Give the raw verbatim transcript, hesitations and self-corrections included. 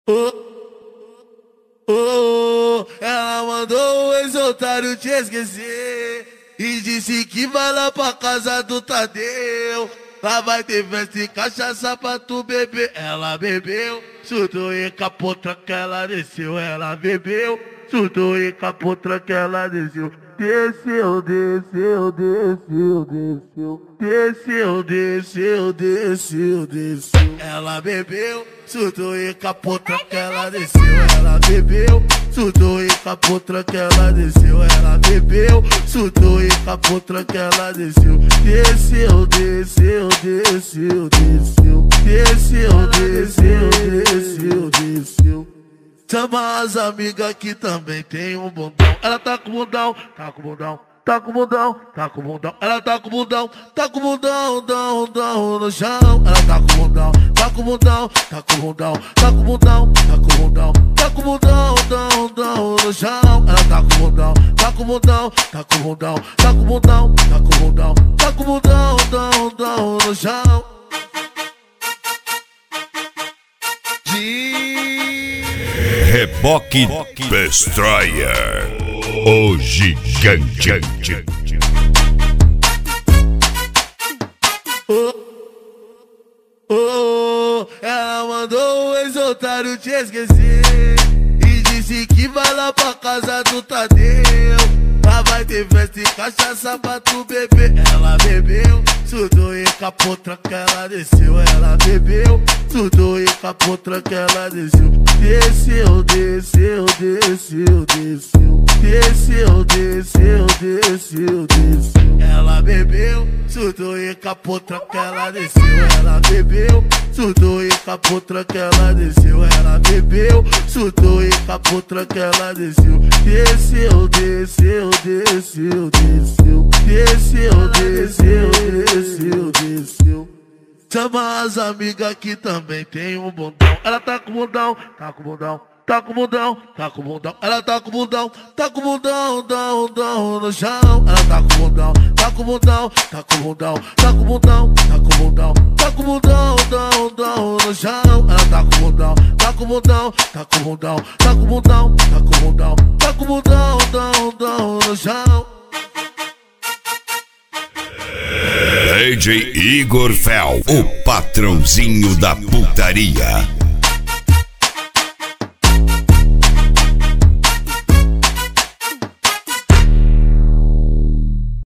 Oh, oh, ela mandou o ex-otário te esquecer e disse que vai lá pra casa do Tadeu. Lá vai ter festa e cachaça pra tu beber. Ela bebeu, surtou e capotra que ela desceu. Ela bebeu, surtou e capotra que ela desceu. Desceu, desceu, desceu, desceu. Desceu, desceu, desceu, desceu. Ela bebeu, surtou e capotra que ela desceu. Ela bebeu, surtou e capotra que ela desceu. Ela bebeu, surtou e capotra que ela desceu. Desceu, desceu, desceu, desceu. Desceu, desceu, desceu, desceu. Chama as amigas que também tem um bundão. Ela tá com bundão, tá com bundão, tá com bundão, tá com bundão. Ela tá com bundão, tá com bundão, dão, dão no chão. Ela tá com bundão, tá com bundão, tá com bundão, tá com bundão, tá com bundão, tá com bundão, dão, dão no chão. Ela tá com bundão, tá com bundão, tá com bundão, tá com bundão, tá com bundão, tá com bundão, dão, dão no chão. Reboque Destroyer, o gigante. Oh, oh, ela mandou o ex-otário te esquecer e disse que vai lá pra casa do Tadeu. Lá vai ter festa e cachaça pra tu beber. Ela bebeu, surtou e capotra que ela desceu. Ela bebeu, surtou e capotra que ela desceu. Desceu, desceu, desceu, desceu. Desceu, desceu, desceu, desceu. Ela bebeu, surtou e capotra que ela desceu. Ela bebeu, surtou e capotra que ela desceu. Ela bebeu, surtou e capotra que ela desceu. Desceu, desceu, desceu, desceu. Desceu, desceu, desceu, desceu. Chama as amigas que também tem um bundão. Ela tá com bundão, tá com bundão, tá com bundão, tá com bundão. Ela tá com bundão, tá com bundão, dão, dão no chão. Ela tá com bundão, tá com bundão, tá com bundão, tá com bundão, tá com bundão, tá com bundão, dão, dão no chão. Ela tá com bundão, tá com bundão, tá com bundão, tá com bundão, tá com bundão, tá com bundão, dão, dão no chão. D J Igor Fel, o patrãozinho da putaria.